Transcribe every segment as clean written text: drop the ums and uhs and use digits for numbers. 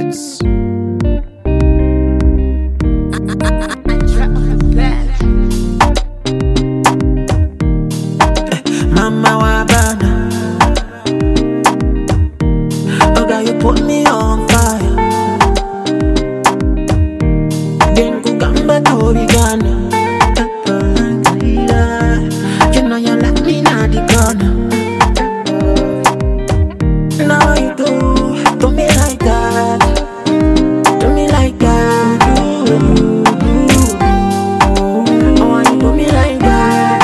Records. Mama Wabana, oh God, you put me on fire. Then Kugamba to Ghana. You know you like me now the corner. Now you do me like that, do me like that. Oh, you do me like that.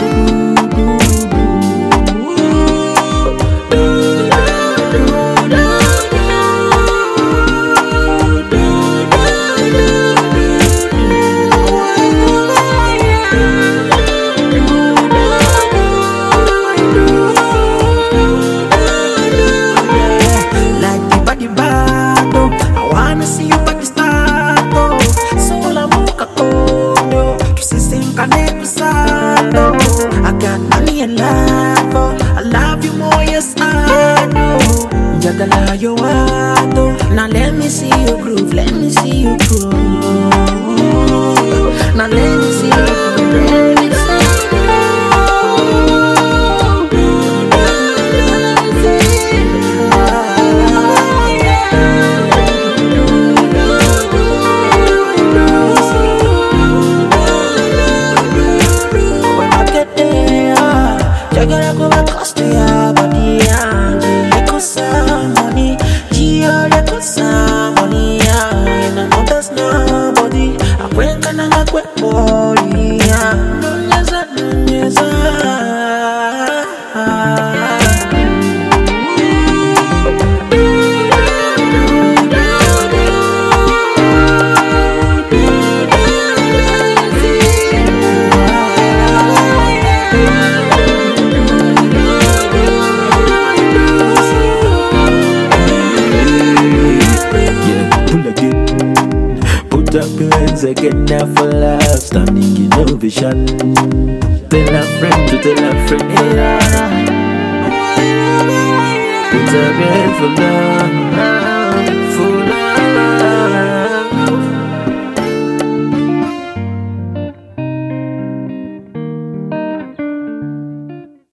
I got money and love, oh. I love you more, yes I do. Jagala you want, oh. Now let me see you groove, let me see you groove. Now let me see you groove, let me see you groove. Jagara go back cost ya body and you cost some money. Gio you cost some money and I know there's nobody. I went and I got body no nyeza. Put up your hands again now for love. Standing in ovation. Tell a friend to tell a friend. Put up your hands for love.